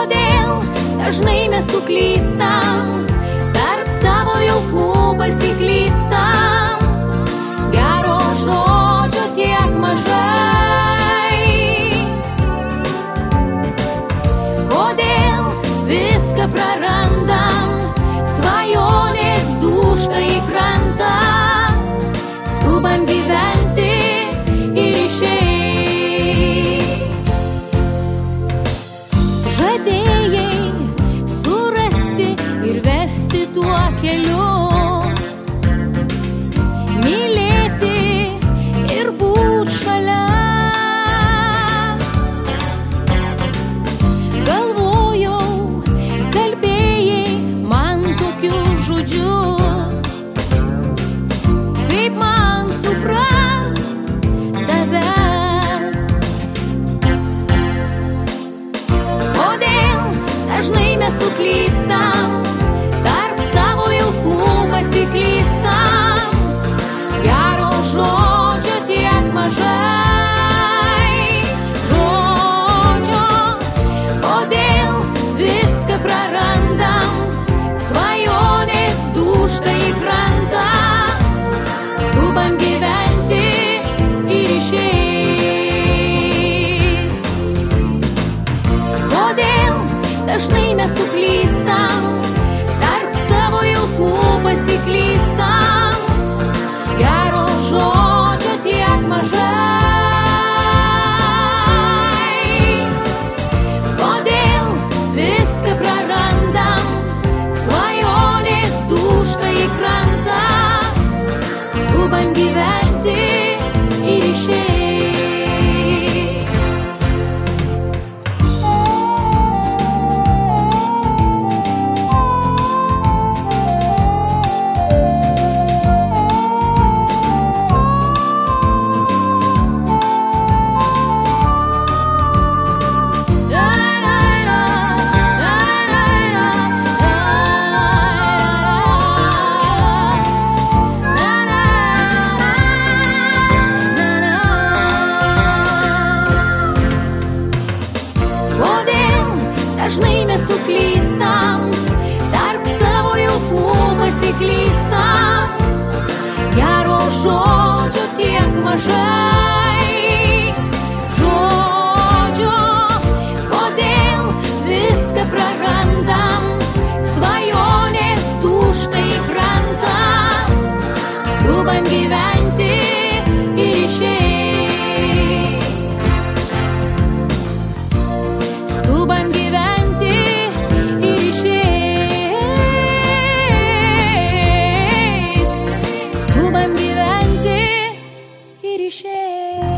Kodėl dažnai mes suklystam, tarp savo jausmų pasiklystam, gero žodžio tiek mažai. Kodėl viską prarandam, svajonės dūžta į krantą, skubam gyventi ir išeit. Žadėjai surasti ir vesti tuo keliu, mylėti ir būt šalia. Galvojau, kalbėjai man tokius žodžius, kaip man suprast tave. Kodėl dažnai mes suklystam, tarp savo jausmų pasiklystam, gero žodžio tiek mažai. Žodžio, kodėl viską prarandam, svajonės dūžta į krantą, skubam gyventi ir išeit. Kodėl dažnai mes suklystam, tarp savo jausmų pasiklystam, gero žodžio tiek mažai. Kodėl viską prarandam, svajonės dūžta į krantą, skubam gyventi ir išeit. Dažnai mes suklystam, tarp savo jausmų pasiklystam, gero žodžio tiek mažai. Žodžio, kodėl viską prarandam, svajonės dūžta į krantą, skubam gyventi ir išeit. Skubam gyventi ir išeit. Skubam gyventi ir išeit.